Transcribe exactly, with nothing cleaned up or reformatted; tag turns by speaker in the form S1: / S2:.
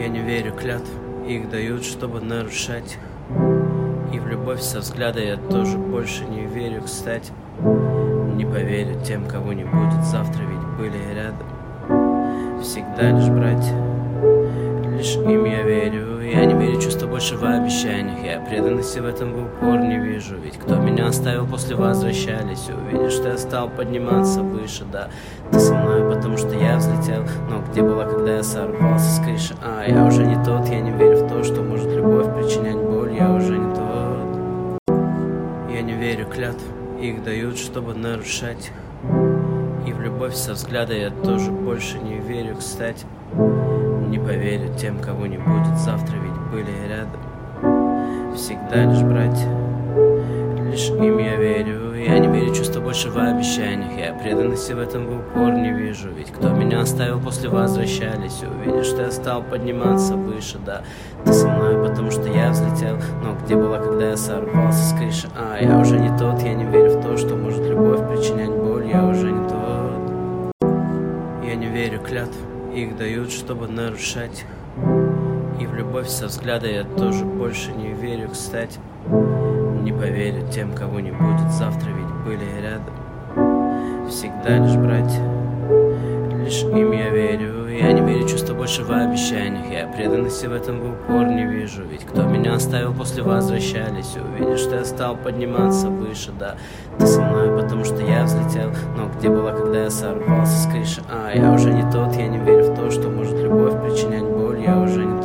S1: Я не верю клятв, их дают, чтобы нарушать. И в любовь со взгляда я тоже больше не верю, кстати. Не поверю тем, кого не будет завтра, ведь были рядом. Всегда лишь братья, лишь им я верю. Я не верю чувства больше в обещаниях. Я преданности в этом в упор не вижу. Ведь кто меня оставил, после возвращались. Увидишь, что я стал подниматься выше. Да, ты со мной, потому что я взлетел. Но где была, когда я сорвался с крыши? А, я уже не тот. Я не верю в то, что может любовь причинять боль. Я уже не тот. Я не верю клятв, их дают, чтобы нарушать. И в любовь со взгляда я тоже больше не верю, кстати. Не поверю тем, кого не будет завтра, ведь были рядом. Всегда лишь братья, лишь им я верю. Я не верю чувства больше в обещаниях. Я преданности в этом в упор не вижу. Ведь кто меня оставил, после возвращались. Увидишь, что я стал подниматься выше. Да, ты со мной, потому что я взлетел. Но где была, когда я сорвался с крыши? А, я уже не тот. Я не верю в то, что может любовь причинять боль. Я уже не тот. Я не верю клятв, их дают, чтобы нарушать. И в любовь со взгляда я тоже больше не верю, кстати. Не поверю тем, кого не будет завтра, ведь были рядом. Всегда лишь братья, лишь им я верю. Я не верю чувства больше в обещаниях. Я преданности в этом в упор не вижу. Ведь кто меня оставил, после возвращались. Увидишь, что я стал подниматься выше. Да, ты со мной, потому что я взлетел. Но где была, когда я сорвался с крыши? А, я уже не тот. Я не верю в то, что может любовь причинять боль. Я уже не тот.